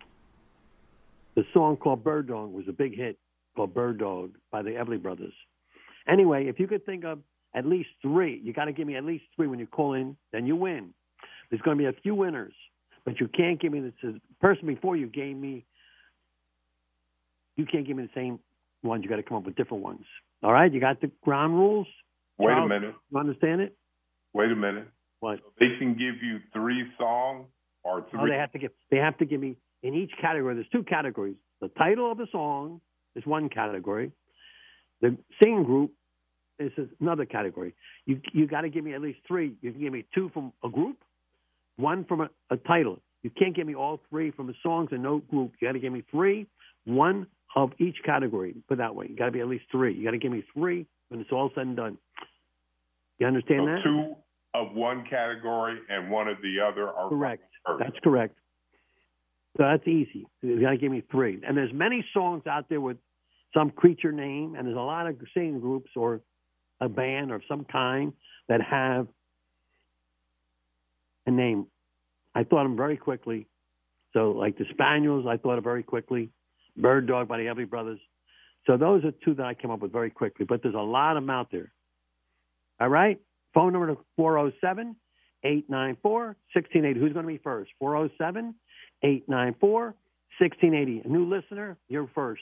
song called Bird Dog was a big hit called Bird Dog by the Everly Brothers. Anyway, if you could think of at least 3, you got to give me at least 3 when you call in, then you win. There's going to be a few winners, but you can't give me the person before you gave me. You can't give me the same ones. You got to come up with different ones. All right, you got the ground rules. Wait Charles, a minute. You understand it? Wait a minute. What? They can give you 3 songs or 3. Oh, they have to give me in each category. There's 2 categories. The title of the song is one category. The singing group is another category. You got to give me at least 3. You can give me 2 from a group, 1 from a title. You can't give me all 3 from the songs and no group. You got to give me 3, 1 of each category. Put it that way. You got to be at least 3. You got to give me 3 when it's all said and done. You understand that? 2 of one category and 1 of the other are correct. That's correct. So that's easy. You got to give me 3. And there's many songs out there with some creature name, and there's a lot of singing groups or a band of some kind that have a name. I thought of them very quickly. So like the Spaniels, I thought of very quickly. Bird Dog by the Everly Brothers. So those are 2 that I came up with very quickly, but there's a lot of them out there. All right? Phone number to 407-894-1680. Who's going to be first? 407-894-1680. A new listener, you're first.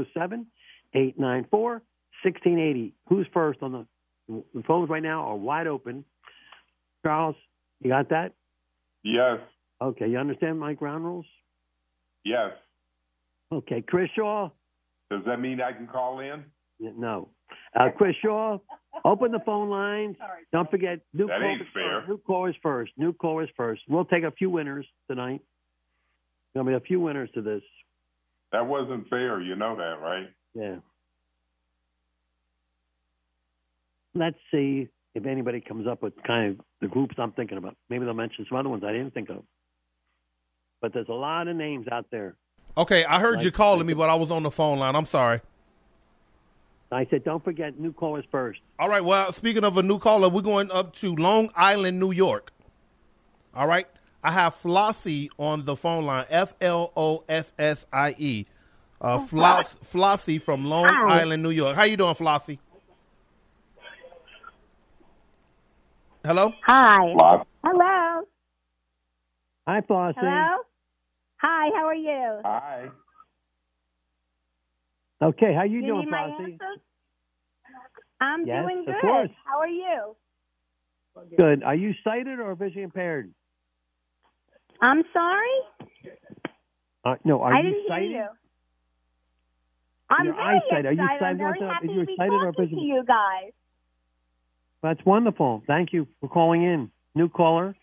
407-894-1680. Who's first on the phones right now are wide open. Charles, you got that? Yes. Okay, you understand my ground rules? Yes. Okay, Chris Shaw. Does that mean I can call in? No. Chris Shaw, open the phone lines. Don't forget, new callers first. New callers first. We'll take a few winners tonight. There'll be a few winners to this. That wasn't fair. You know that, right? Yeah. Let's see. if anybody comes up with kind of the groups I'm thinking about. Maybe they'll mention some other ones I didn't think of. But there's a lot of names out there. Okay, I heard you calling me, but I was on the phone line. I'm sorry. I said, don't forget new callers first. All right, well, speaking of a new caller, we're going up to Long Island, New York. All right, I have Flossie on the phone line, Flossie. Flossie from Long Island, New York. How you doing, Flossie? Hello? Hi. Hello. Hi, Flossie. Hello. Hi, how are you? Hi. Okay, how you Do doing, need my Flossie? answers? I'm Yes, doing of good. course. How are you? Good. Are you sighted or visually impaired? I'm sorry? No, are I you didn't sighted? hear you. I'm Your very eyesight. Are you excited. I'm sighted? very Are happy you to be sighted or talking to visually? you guys. That's wonderful. Thank you for calling in. New caller.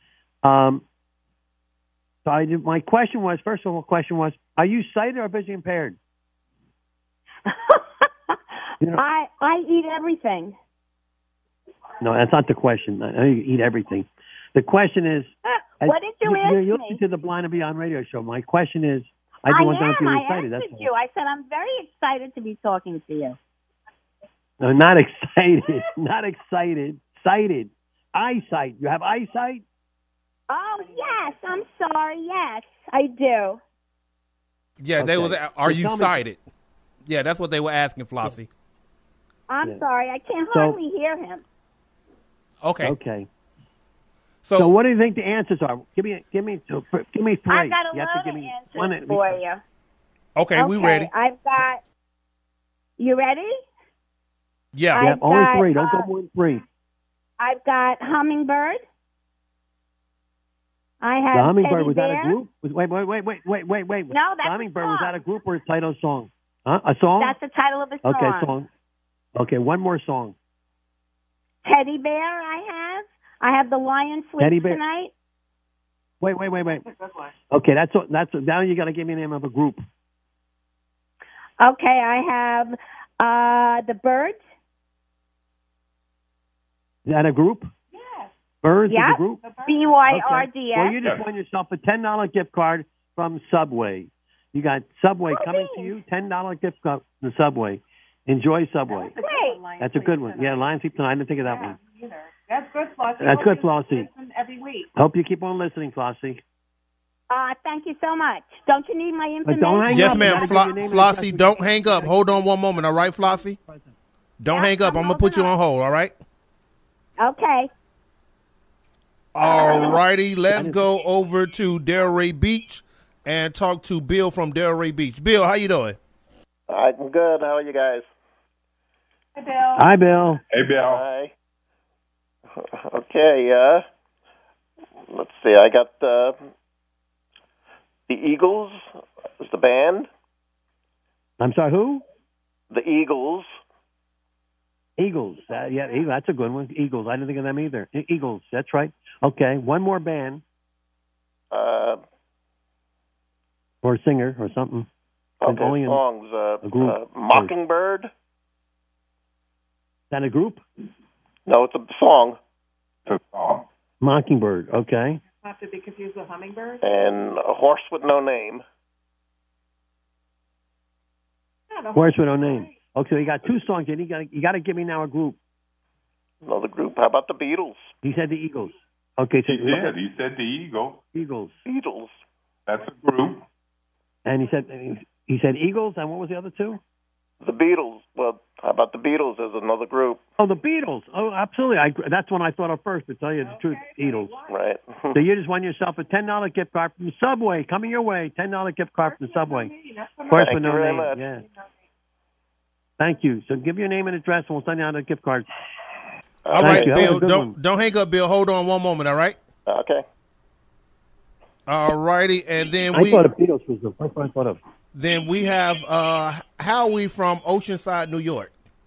So my question was, first of all, are you sighted or visually impaired? I eat everything. No, that's not the question. I know you eat everything. The question is, What did you ask you're me? listening to the Blind and Beyond radio show. My question is, I I want to know if am. you're I excited. That's answered all. you. I said I'm very excited to be talking to you. No, not excited. Not excited. Sighted. Eyesight. You have eyesight? Oh, yes. I'm sorry. Yes, I do. Yeah, Okay. they was. Are So you tell me- sighted? Yeah, that's what they were asking, Flossie. I'm sorry. I can't So- hardly hear him. Okay. Okay. So, So what do you think the answers are? Give me three. I've got a You have to lot give of me answers one. for you. Okay, we ready. I've got. You ready? Yeah. Yeah, I've only got, three. Don't go more than three. I've got hummingbird. I The have hummingbird, teddy was that bear. a group? Wait. No, that's The hummingbird, a was song. that a group or a title song? Huh? A song? That's the title of a song. Okay, song. Okay, one more song. Teddy bear. I have the lion sleeps Teddy bear. tonight. Wait. Okay, that's now you got to give me the name of a group. Okay, I have the birds. Is that a group? Yes. Birds is Yep. a group? BYRDS. Well, you just won yourself a $10 gift card from Subway. You got Subway coming to you, $10 gift card from the Subway. Enjoy Subway. Great. That's a good one. Yeah, Lion Sleep Tonight. I didn't think of that one. That's good, Flossie. That's Hope good, you Flossie. listen every week. Hope you keep on listening, Flossie. Thank you so much. Don't you need my information? don't hang Yes, up. ma'am. You gotta give your name and Flossie, address. don't hang up. Hold on one moment, all right, Flossie? Don't hang up. I'm going to put you on hold, all right? Okay. All righty. Let's go over to Delray Beach and talk to Bill from Delray Beach. Bill, how you doing? I'm good. How are you guys? Hi, Bill. Hi, Bill. Hey, Bill. Hi. Okay. Let's see. I got the Eagles is the band. I'm sorry, who? The Eagles. Eagles. Yeah, that's a good one. Eagles. I didn't think of them either. Eagles. That's right. Okay, one more band or singer or something. And Okay, only songs. a group. Mockingbird. Is that a group? No, it's a song. It's a song. Mockingbird. Okay. Not to be confused with hummingbird. And a horse with no name. Horse with no name. Okay, so you got two songs, and you got to give me now a group. Another group. How about the Beatles? He said the Eagles. Okay, so He did. He said the Eagle. Eagles. Beatles. That's a group. And he said Eagles, and what was the other two? The Beatles. Well, how about the Beatles as another group? Oh, the Beatles. Oh, absolutely. That's one I thought of first, to tell you the truth. Beatles. Right. So you just won yourself a $10 gift card from Subway. Coming your way, $10 gift card from Subway. Horse with Thank no you very name. much. Yeah. Thank you. So give your name and address, and we'll send you out a gift card. All Thank right, you. That was a Bill. good Don't hang up, Bill. Hold on one moment, all right? Okay. All righty, and then I thought the Beatles was the first one I thought of. Then we have Howie from Oceanside, New York.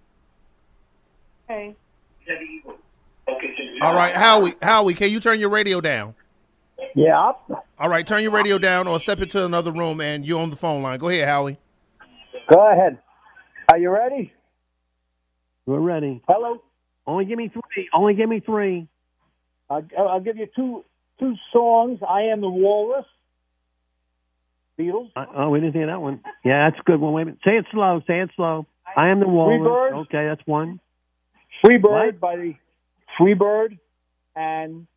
Okay. All right, Howie, can you turn your radio down? Yeah. All right, turn your radio down or step into another room, and you're on the phone line. Go ahead, Howie. Go ahead. Are you ready? We're ready. Hello. Only give me three. Only give me three. I'll give you two songs. I Am the Walrus. Beatles. We didn't hear that one. Yeah, that's a good one. Wait a minute. Say it slow. Say it slow. I Am the Walrus. Freebird. Okay, that's one. Freebird by the Freebird and.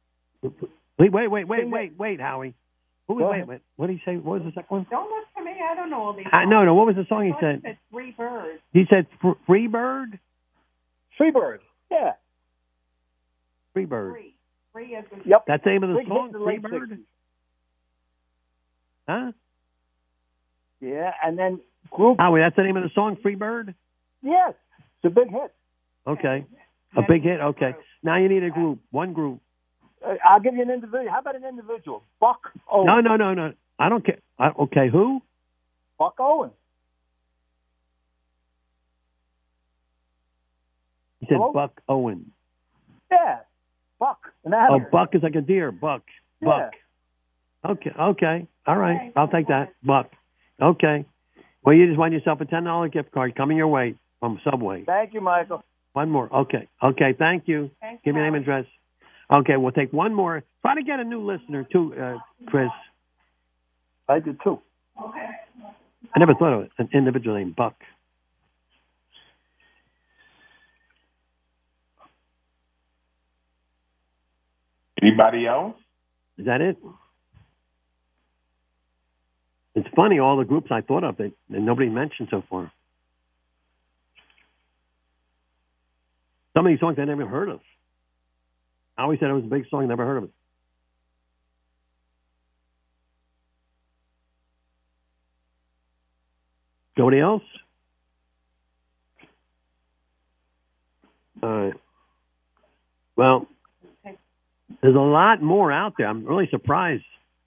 Wait, Howie. Wait. What did he say? What was the second one? Don't look for me. I don't know all these. No. What was the song he said? Said Free Bird. He said Freebird? Freebird. Yeah. Freebird. Free as the. Yep. That's the name of the Big song, hit in the late Freebird? 60s. Huh? Yeah, and then group. Howie, that's the name of the song, Freebird? Yes, it's a big hit. Okay. A big hit? Okay. Now you need a group. One group. I'll give you an individual. How about an individual? Buck Owens. No. I don't care. Okay, who? Buck Owens. He said Hello? Buck Owens. Yeah, Buck. Buck is like a deer. Buck. Yeah. Okay. All right. I'll take that. Buck. Okay. Well, you just won yourself a $10 gift card coming your way from Subway. Thank you, Michael. One more. Okay. Thank you. Give me your name and address. Okay, we'll take one more. Try to get a new listener, too, Chris. I did, too. I never thought of it. An individual named Buck. Anybody else? Is that it? It's funny, all the groups I thought of that nobody mentioned so far. Some of these songs I never heard of. I always said it was a big song, never heard of it. Nobody else? All right. Well, there's a lot more out there. I'm really surprised.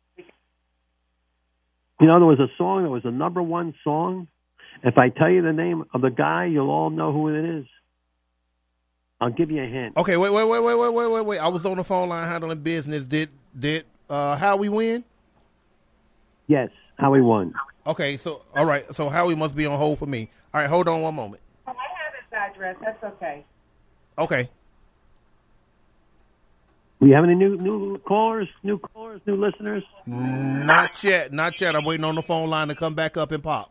You know, there was a song that was the number one song. If I tell you the name of the guy, you'll all know who it is. I'll give you a hint. Okay, wait. I was on the phone line handling business. Did Howie win? Yes, Howie won. Okay, so all right, so Howie must be on hold for me. All right, hold on one moment. I have his address. That's okay. Okay. Do you have any new callers, new listeners? Not yet. I'm waiting on the phone line to come back up and pop.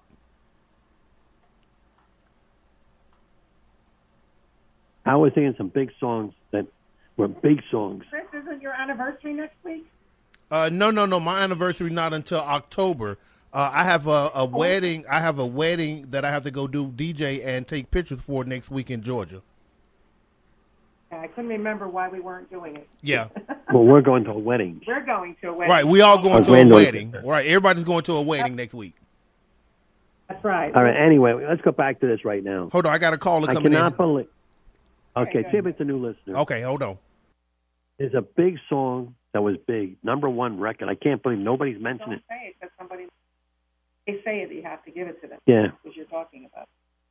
I was thinking some big songs that were big songs. Chris, isn't your anniversary next week? No. My anniversary not until October. I have a wedding. I have a wedding that I have to go do DJ and take pictures for next week in Georgia. I couldn't remember why we weren't doing it. Yeah. Well, we're going to a wedding. We're going to a wedding. Right, we all going to a wedding. Right, everybody's going to a wedding next week. That's right. All right. Anyway, let's go back to this right now. Hold on, I got a caller coming in. I cannot believe. Okay, see if it's a new listener. Okay, hold on. There's a big song that was big, number one record. I can't believe nobody's mentioned it. Don't say it because somebody. They say it, you have to give it to them. Yeah. Because you're talking about.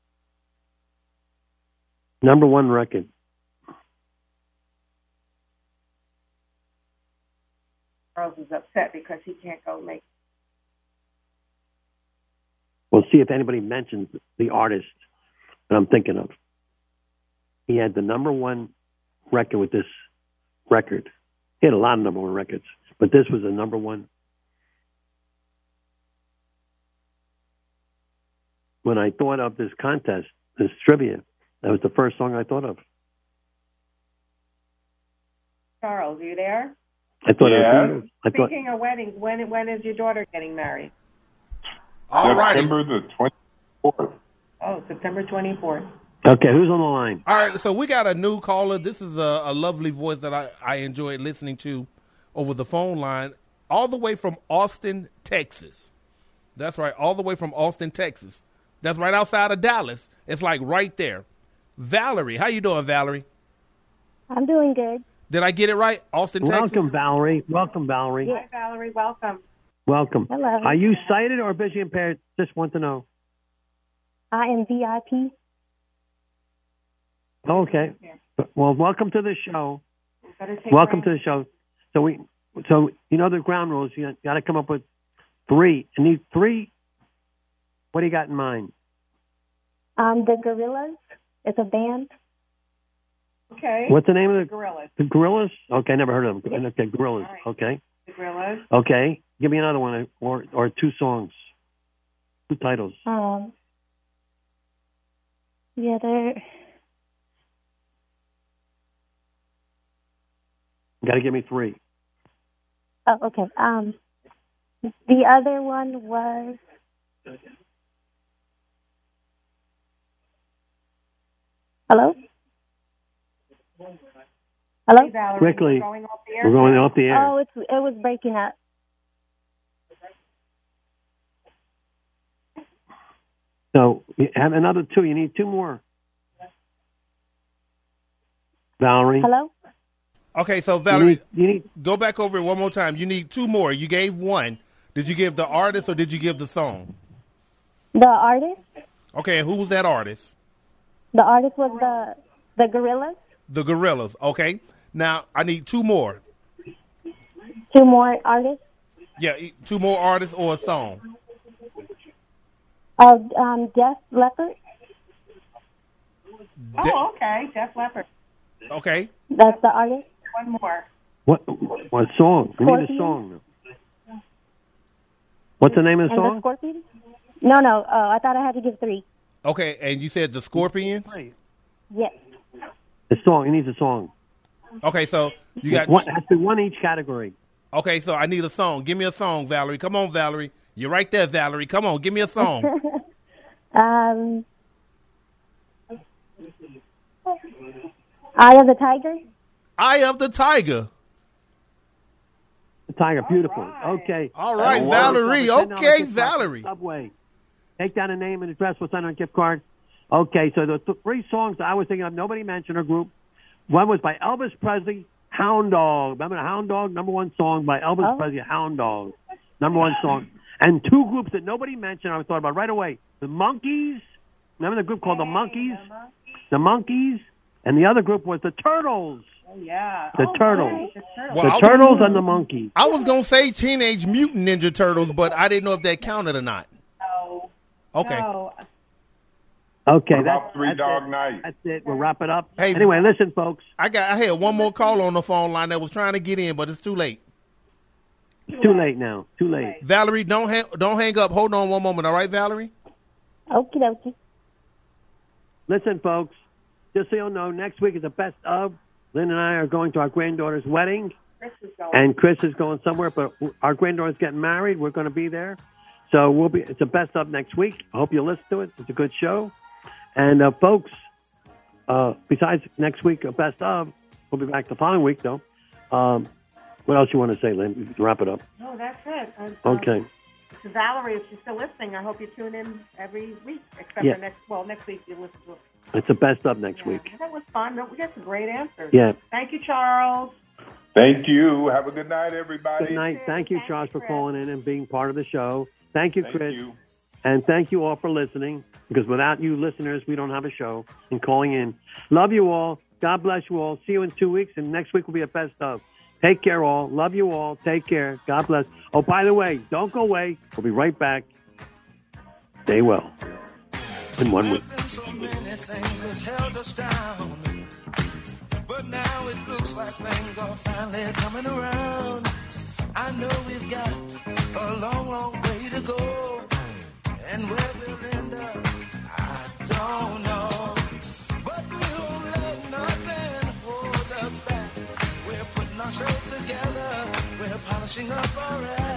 Number one record. Charles is upset because he can't go make. We'll see if anybody mentions the artist that I'm thinking of. He had the number one record with this record. He had a lot of number one records, but this was the number one. When I thought of this contest, this trivia, that was the first song I thought of. Charles, are you there? I thought. Yeah. Speaking of weddings, when is your daughter getting married? September the 24th. Oh, September 24th. Okay, who's on the line? All right, so we got a new caller. This is a lovely voice that I enjoyed listening to over the phone line, all the way from Austin, Texas. That's right, all the way from Austin, Texas. That's right outside of Dallas. It's like right there. Valerie, how you doing, Valerie? I'm doing good. Did I get it right? Austin, Texas? Welcome, Valerie. Welcome, Valerie. Hi, Valerie. Welcome. Welcome. Hello. Are you sighted or visually impaired? Just want to know. I am VIP. Okay. Well, welcome to the show. Welcome to the show. So you know the ground rules. You got to come up with three. You need three. What do you got in mind? The Gorillas. It's a band. Okay. What's the name of the Gorillas? The Gorillas? Okay, never heard of them. Okay, Gorillas. All right. Okay. The Gorillas. Okay. Give me another one or two songs. Two titles. Yeah, they're. You got to give me three. Oh, okay. The other one was. Hello? Hello? Hey, Valerie, Quickly. we're going off the air. We're going off the air. Oh, it was breaking up. So you have another two. You need two more. Valerie. Hello? Okay, so Valerie, You need go back over it one more time. You need two more. You gave one. Did you give the artist or did you give the song? The artist? Okay, and who was that artist? The artist was the Gorillas. The Gorillas. Okay. Now, I need two more. Two more artists. Yeah, two more artists or a song. Def Leppard. Oh, okay. Def Leppard. Okay. That's the artist. One more. what song? We need a Scorpions. song. What's the name of the And the song? Scorpions? No. I thought I had to give three. Okay, and you said the Scorpions? Yes. The song. He needs a song. Okay, so you got One, has to be one each category. Okay, so I need a song. Give me a song, Valerie. Come on, Valerie. You're right there, Valerie. Come on, give me a song. Eye of the Tiger. Eye of the Tiger. The Tiger, beautiful. Okay. All right, $10 Valerie. $10 Okay, gift card Valerie. to Subway. Take down a name and address. What's on a gift card? Okay, so the three songs that I was thinking of, nobody mentioned a group. One was by Elvis Presley, Hound Dog. Remember the Hound Dog? Number one song by Elvis Presley, Hound Dog. Number one song. And two groups that nobody mentioned, I thought about right away. The Monkees. Remember the group called the Monkees? The Monkees. And the other group was the Turtles. Oh, yeah. The Turtles. Right. The Turtles. Well, The Turtles and the Monkees. I was going to say Teenage Mutant Ninja Turtles, but I didn't know if that counted or not. No. Okay. No. Okay, What about that's Three Dog it. Night? That's it. We'll wrap it up. Hey, anyway, listen, folks. I had one more call on the phone line that was trying to get in, but it's too late. It's too late now. Too late. Valerie, don't hang up. Hold on one moment. All right, Valerie? Okie dokie. Listen, folks. Just so you'll know, next week is the best of. Lynn and I are going to our granddaughter's wedding. Chris is going. And Chris is going somewhere, but our granddaughter's getting married. We're going to be there. So it's the best of next week. I hope you listen to it. It's a good show. And folks, besides next week, best of, we'll be back the following week, though. What else you want to say, Lynn? Wrap it up. No, that's it. Okay. To Valerie, if she's still listening, I hope you tune in every week, except Yeah. for next week you listen to it. It's the best of next week. That was fun. We got some great answers. Yeah. Thank you, Charles. Thank you. Have a good night, everybody. Good night. Thank you, Charles, for calling in and being part of the show. Thank you, Thank Chris. you. And thank you all for listening, because without you listeners, we don't have a show and calling in. Love you all. God bless you all. See you in 2 weeks, and next week will be a best of. Take care, all. Love you all. Take care. God bless. Oh, by the way, don't go away. We'll be right back. Stay well. In 1 week. There's been so many things that's held us down, but now it looks like things are finally coming around. I know we've got a long, long way to go, and where we'll end up, I don't know. But we won't let nothing hold us back. We're putting our show together. We're polishing up our act.